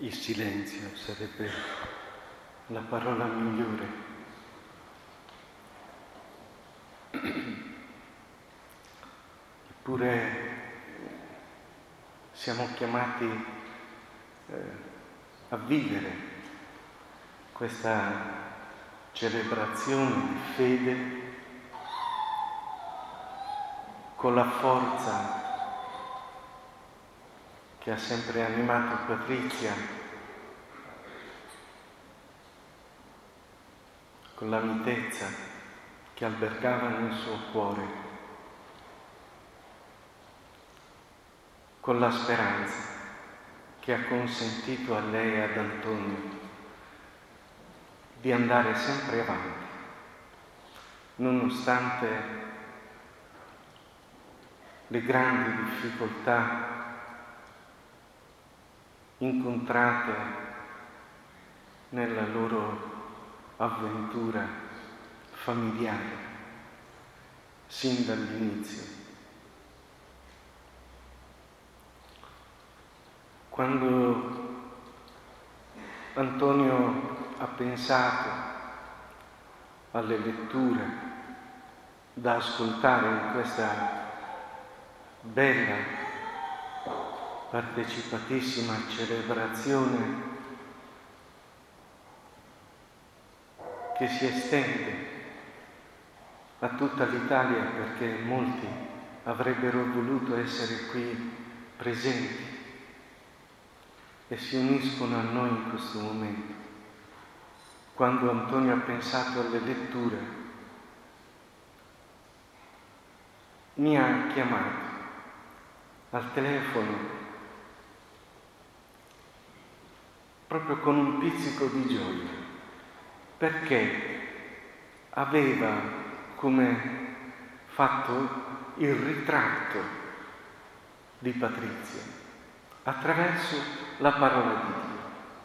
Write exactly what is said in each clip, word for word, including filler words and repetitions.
Il silenzio sarebbe la parola migliore. Eppure siamo chiamati eh, a vivere questa celebrazione di fede con la forza che ha sempre animato Patrizia, con la mitezza che albergava nel suo cuore, con la speranza che ha consentito a lei e ad Antonio di andare sempre avanti, nonostante le grandi difficoltà incontrate nella loro avventura familiare sin dall'inizio. Quando Antonio ha pensato alle letture da ascoltare in questa bella partecipatissima celebrazione che si estende a tutta l'Italia, perché molti avrebbero voluto essere qui presenti e si uniscono a noi in questo momento. Quando Antonio ha pensato alle letture, mi ha chiamato al telefono proprio con un pizzico di gioia, perché aveva come fatto il ritratto di Patrizia attraverso la parola di Dio.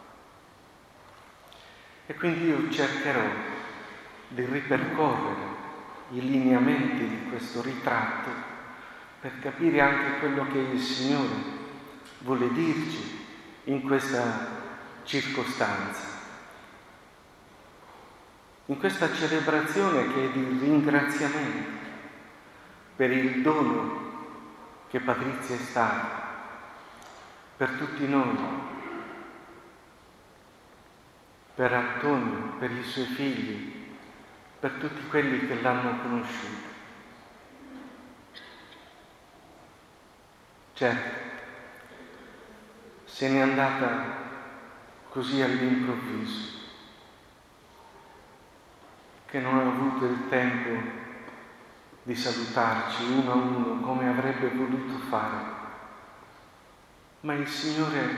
E quindi io cercherò di ripercorrere i lineamenti di questo ritratto per capire anche quello che il Signore vuole dirci in questa circostanza, in questa celebrazione che è di ringraziamento per il dono che Patrizia è stata per tutti noi, per Antonio, per i suoi figli, per tutti quelli che l'hanno conosciuto. Certo, se n'è andata così all'improvviso, che non ha avuto il tempo di salutarci uno a uno come avrebbe voluto fare. Ma il Signore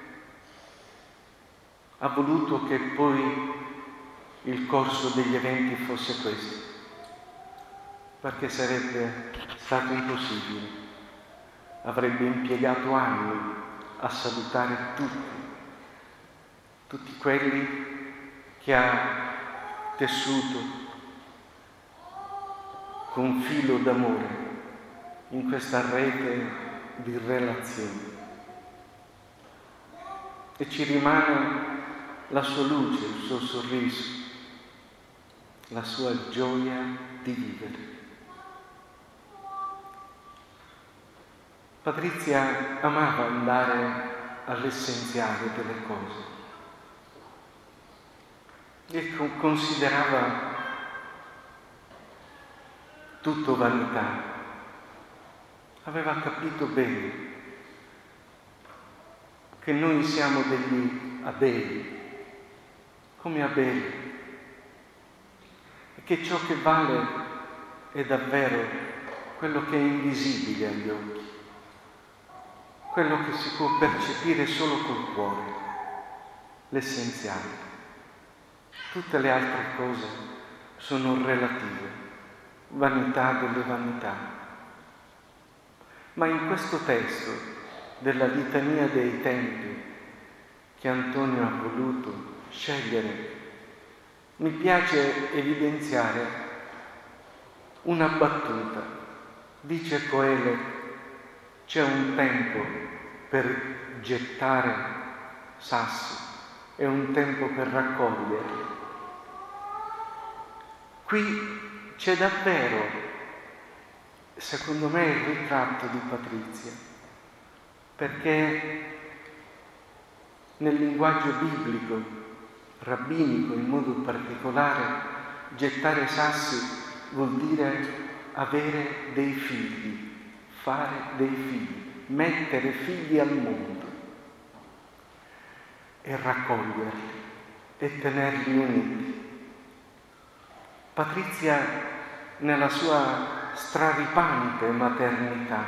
ha voluto che poi il corso degli eventi fosse questo, perché sarebbe stato impossibile. Avrebbe impiegato anni a salutare tutti, tutti quelli che ha tessuto con filo d'amore in questa rete di relazioni. E ci rimane la sua luce, il suo sorriso, la sua gioia di vivere. Patrizia amava andare all'essenziale delle cose e considerava tutto vanità. Aveva capito bene che noi siamo degli Abeli, come Abele, e che ciò che vale è davvero quello che è invisibile agli occhi, quello che si può percepire solo col cuore, l'essenziale. Tutte le altre cose sono relative, vanità delle vanità. Ma in questo testo della litania dei tempi che Antonio ha voluto scegliere, mi piace evidenziare una battuta. Dice Coele: c'è un tempo per gettare sassi, è un tempo per raccoglierli. Qui c'è davvero, secondo me, il ritratto di Patrizia, perché nel linguaggio biblico, rabbinico in modo particolare, gettare sassi vuol dire avere dei figli, fare dei figli, mettere figli al mondo e raccoglierli e tenerli uniti. Patrizia, nella sua straripante maternità,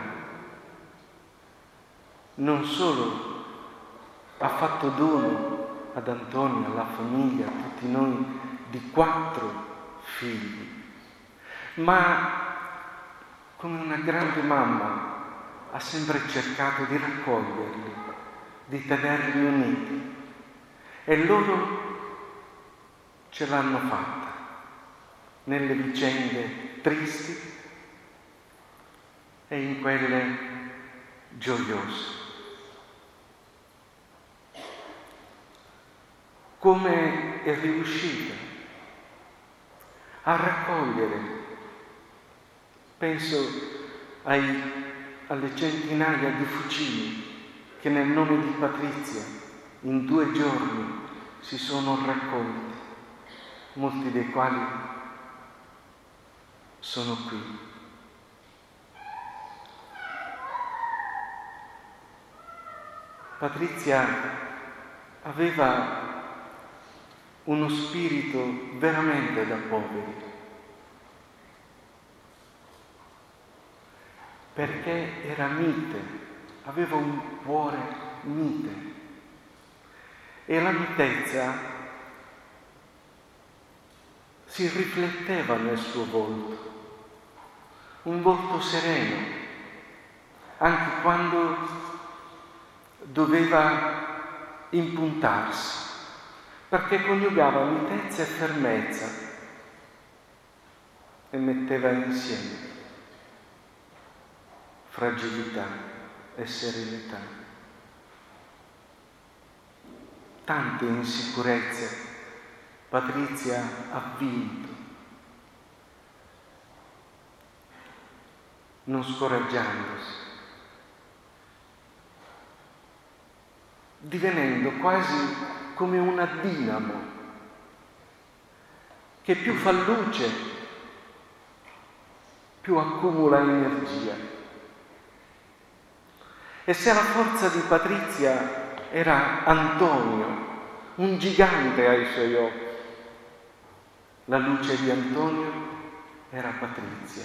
non solo ha fatto dono ad Antonio, alla famiglia, a tutti noi, di quattro figli, ma come una grande mamma ha sempre cercato di raccoglierli, di tenerli uniti, e loro ce l'hanno fatta nelle vicende tristi e in quelle gioiose. Come è riuscita a raccogliere, penso ai, alle centinaia di fucili che nel nome di Patrizia in due giorni si sono raccolti, molti dei quali sono qui. Patrizia aveva uno spirito veramente da poveri, perché era mite, aveva un cuore mite, e la mitezza si rifletteva nel suo volto, un volto sereno, anche quando doveva impuntarsi, perché coniugava mitezza e fermezza e metteva insieme fragilità e serenità. Tante insicurezze Patrizia ha vinto, non scoraggiandosi, divenendo quasi come una dinamo che più fa luce, più accumula energia. E se la forza di Patrizia era Antonio, un gigante ai suoi occhi, la luce di Antonio era Patrizia,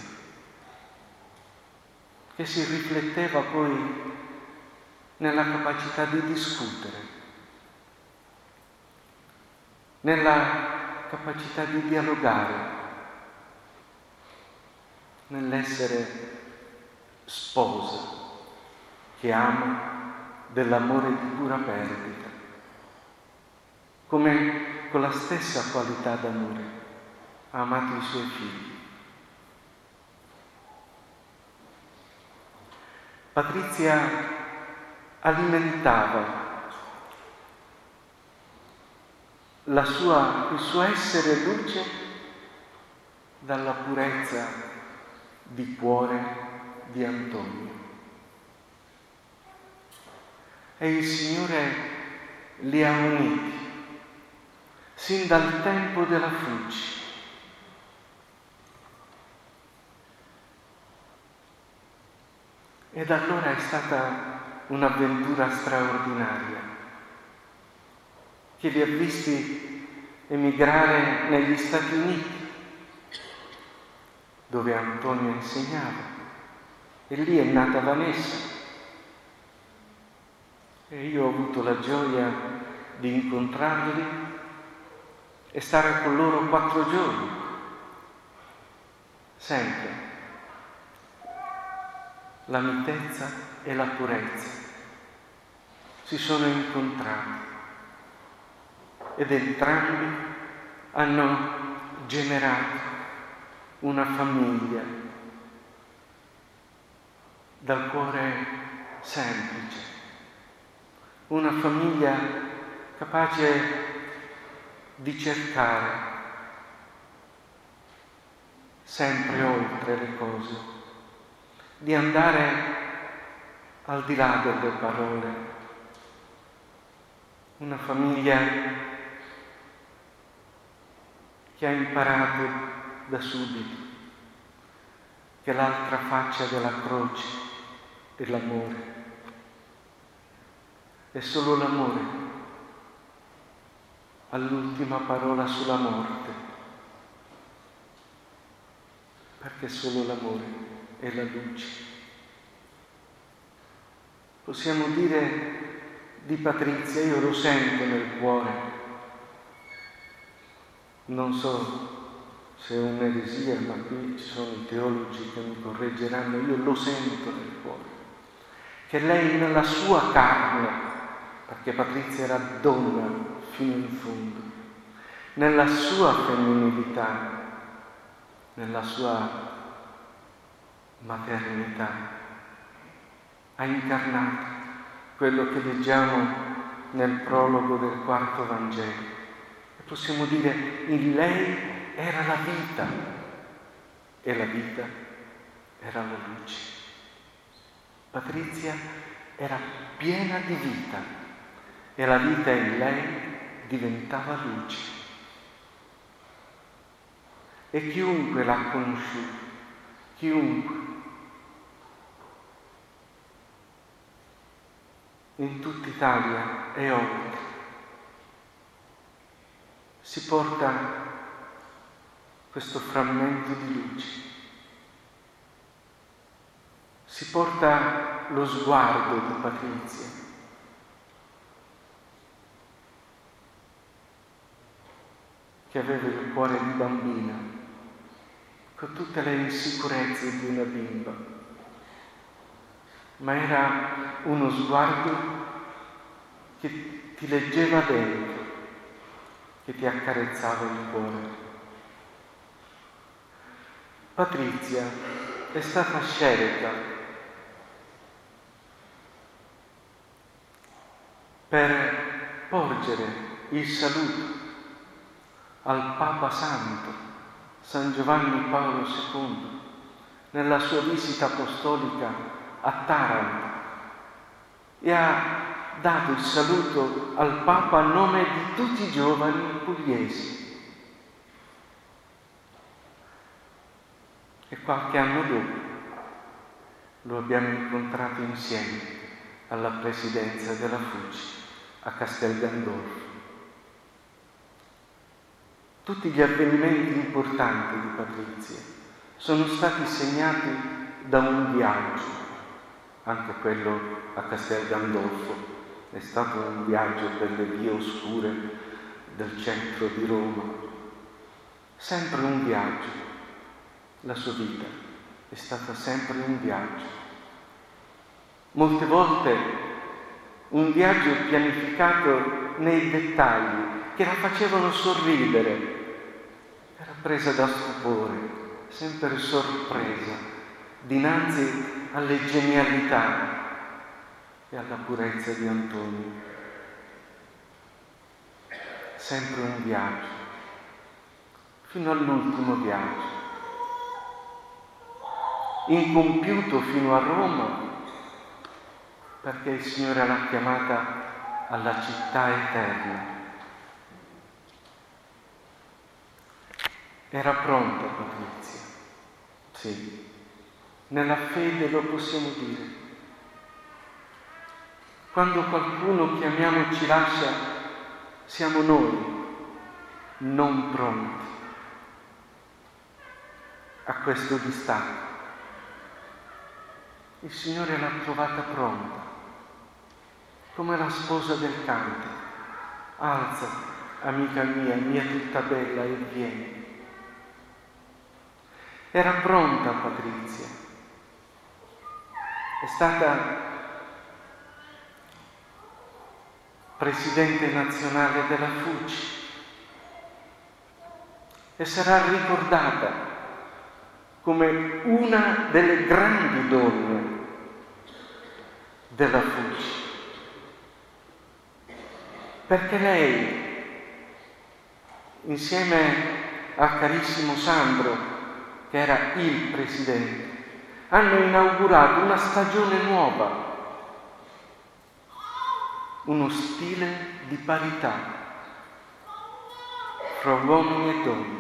che si rifletteva poi nella capacità di discutere, nella capacità di dialogare, nell'essere sposa che ama dell'amore di pura perdita, come con la stessa qualità d'amore ha amato i suoi figli. Patrizia alimentava la sua, il suo essere luce dalla purezza di cuore di Antonio. E il Signore li ha uniti sin dal tempo della fucina. Ed allora è stata un'avventura straordinaria che li ha visti emigrare negli Stati Uniti, dove Antonio insegnava, e lì è nata Vanessa. E io ho avuto la gioia di incontrarli e stare con loro quattro giorni, sempre. La mitezza e la purezza si sono incontrati ed entrambi hanno generato una famiglia dal cuore semplice, una famiglia capace di cercare sempre oltre le cose, di andare al di là delle parole. Una famiglia che ha imparato da subito che l'altra faccia della croce è l'amore. È solo l'amore all'ultima parola sulla morte, perché solo l'amore è la luce. Possiamo dire di Patrizia, io lo sento nel cuore, non so se è un'eresia, ma qui ci sono i teologi che mi correggeranno, io lo sento nel cuore, che lei nella sua carne, perché Patrizia era donna fino in fondo, nella sua femminilità, nella sua maternità, ha incarnato quello che leggiamo nel prologo del quarto Vangelo. E possiamo dire, in lei era la vita, e la vita era la luce. Patrizia era piena di vita, e la vita in lei diventava luce. E chiunque l'ha conosciuta, chiunque, in tutta Italia e oltre, si porta questo frammento di luce, si porta lo sguardo di Patrizia, che aveva il cuore di bambina, con tutte le insicurezze di una bimba, ma era uno sguardo che ti leggeva dentro, che ti accarezzava il cuore. Patrizia è stata scelta per porgere il saluto al Papa Santo, San Giovanni Paolo secondo, nella sua visita apostolica a Taranto, e ha dato il saluto al Papa a nome di tutti i giovani pugliesi. E qualche anno dopo lo abbiamo incontrato insieme alla presidenza della F U C I a Castel Gandolfo. Tutti gli avvenimenti importanti di Patrizia sono stati segnati da un viaggio, anche quello a Castel Gandolfo è stato un viaggio per le vie oscure del centro di Roma, sempre un viaggio. La sua vita è stata sempre un viaggio. Molte volte un viaggio pianificato nei dettagli che la facevano sorridere. Era presa da stupore, sempre sorpresa, dinanzi alle genialità e alla purezza di Antonio. Sempre un viaggio, fino all'ultimo viaggio, incompiuto fino a Roma, perché il Signore l'ha chiamata alla città eterna. Era pronta Patrizia, sì, nella fede lo possiamo dire. Quando qualcuno che amiamo ci lascia, siamo noi non pronti a questo distacco. Il Signore l'ha trovata pronta, come la sposa del canto. Alza, amica mia, mia tutta bella, e vieni. Era pronta Patrizia, è stata presidente nazionale della F U C I e sarà ricordata come una delle grandi donne della F U C I. perché lei, insieme al carissimo Sandro, che era il presidente, hanno inaugurato una stagione nuova, uno stile di parità fra uomini e donne,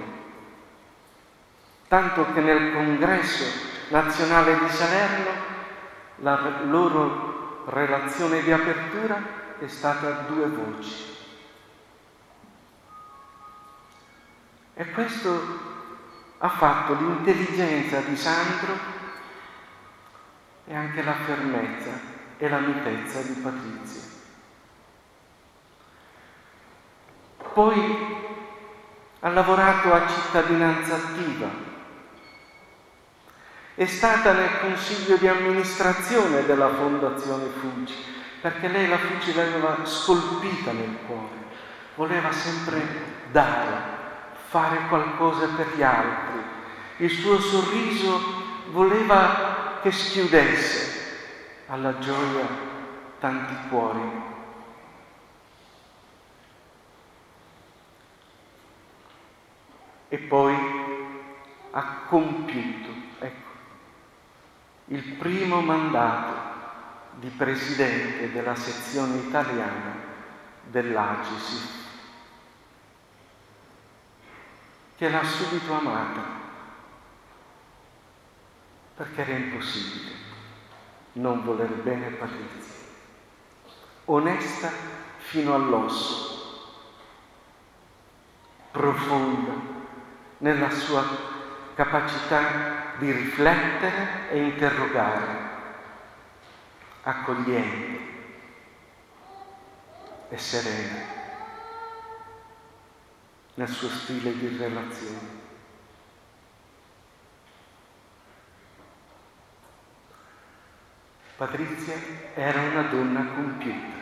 tanto che nel congresso nazionale di Salerno la loro relazione di apertura è stata a due voci. E questo ha fatto l'intelligenza di Sandro e anche la fermezza e la mitezza di Patrizia. Poi ha lavorato a Cittadinanza Attiva, è stata nel consiglio di amministrazione della Fondazione Fuci, perché lei la Fuci l'aveva scolpita nel cuore, voleva sempre dare, fare qualcosa per gli altri. Il suo sorriso voleva che schiudesse alla gioia tanti cuori. E poi ha compiuto, ecco, il primo mandato di presidente della sezione italiana dell'A G I S I, che l'ha subito amata, perché era impossibile non voler bene Patrizia, onesta fino all'osso, profonda nella sua capacità di riflettere e interrogare, accogliente e serena nel suo stile di relazione. Patrizia era una donna compiuta,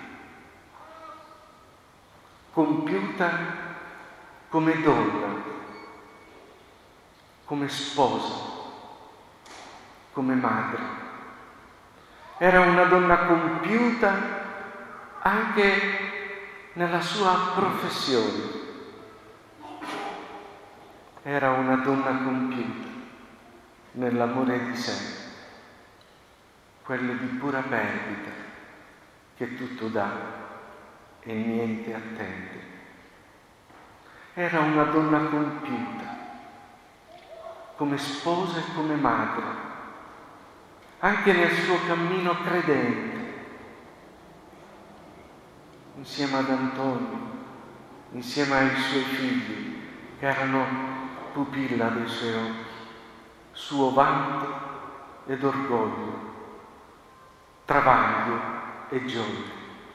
compiuta come donna, come sposa, come madre. Era una donna compiuta anche nella sua professione. Era una donna compiuta nell'amore di sé, quello di pura perdita, che tutto dà e niente attende. Era una donna compiuta come sposa e come madre, anche nel suo cammino credente, insieme ad Antonio, insieme ai suoi figli, che erano pupilla dei suoi occhi, suo vanto ed orgoglio, travaglio e gioia.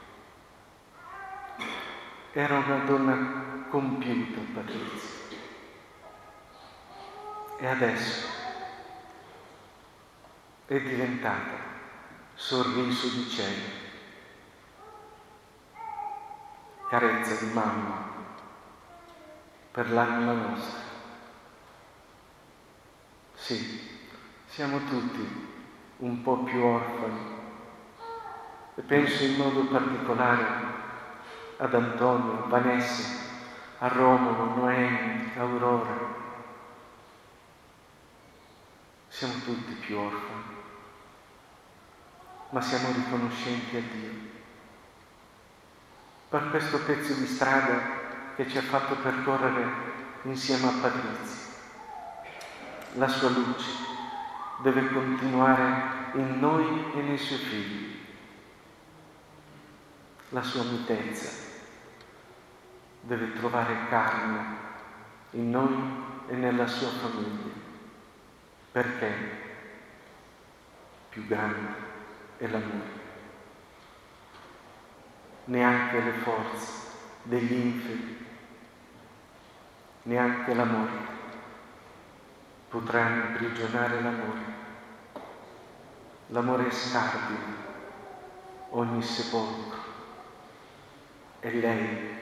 Era una donna compiuta, Patrizia. E adesso è diventata sorriso di cielo, carezza di mamma per l'anima nostra. Sì, siamo tutti un po' più orfani e penso in modo particolare ad Antonio, a Vanessa, a Romolo, Noemi, Aurora. Siamo tutti più orfani, ma siamo riconoscenti a Dio per questo pezzo di strada che ci ha fatto percorrere insieme a Patrizia. La sua luce deve continuare in noi e nei suoi figli. La sua mitezza deve trovare carne in noi e nella sua famiglia, perché più grande è l'amore. Neanche le forze degli inferi, neanche la morte potranno imprigionare l'amore. L'amore scardina ogni sepolcro. È lei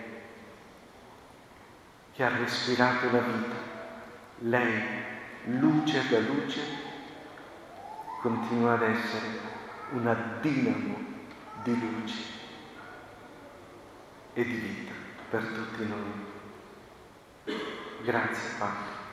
che ha respirato la vita, lei, luce da luce, continua ad essere una dinamo di luce e di vita per tutti noi. Grazie Padre.